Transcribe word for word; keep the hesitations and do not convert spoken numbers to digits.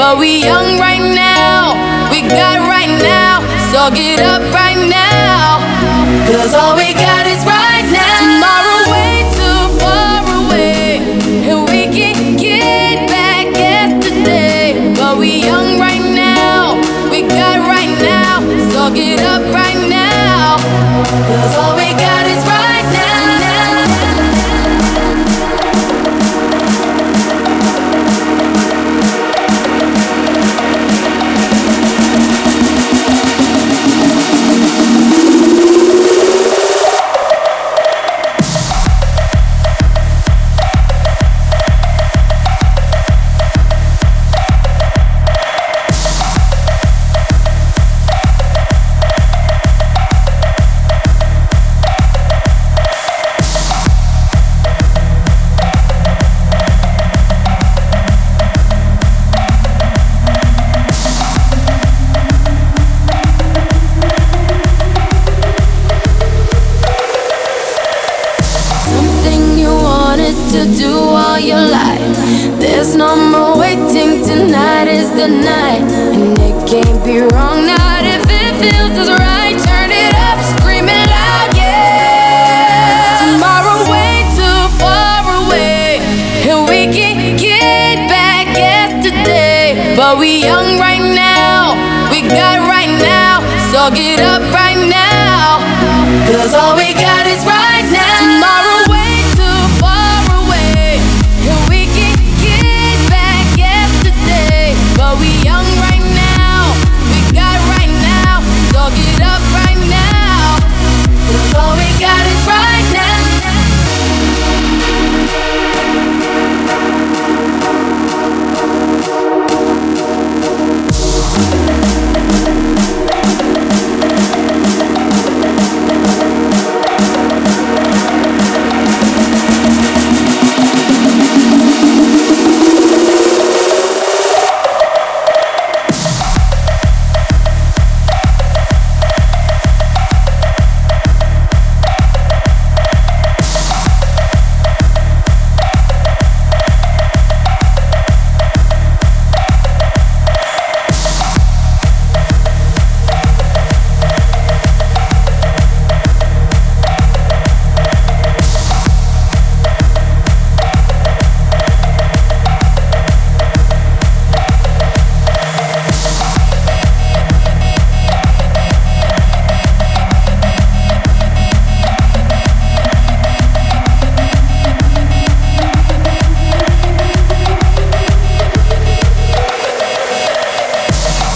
but we young right now. We got right now, so get up right now. Cause all we got is right now. Tomorrow way too far away, and we can get back yesterday. But we young right now, we got right now, so get up right now. Cause all we got is right now. To do all your life, there's no more waiting. Tonight is the night, and it can't be wrong. Not if it feels as right. Turn it up, screaming loud, yeah. Tomorrow way too far away, and we can get back yesterday. But we young right now, we got right now, so get up right now. Cause all we got is right now.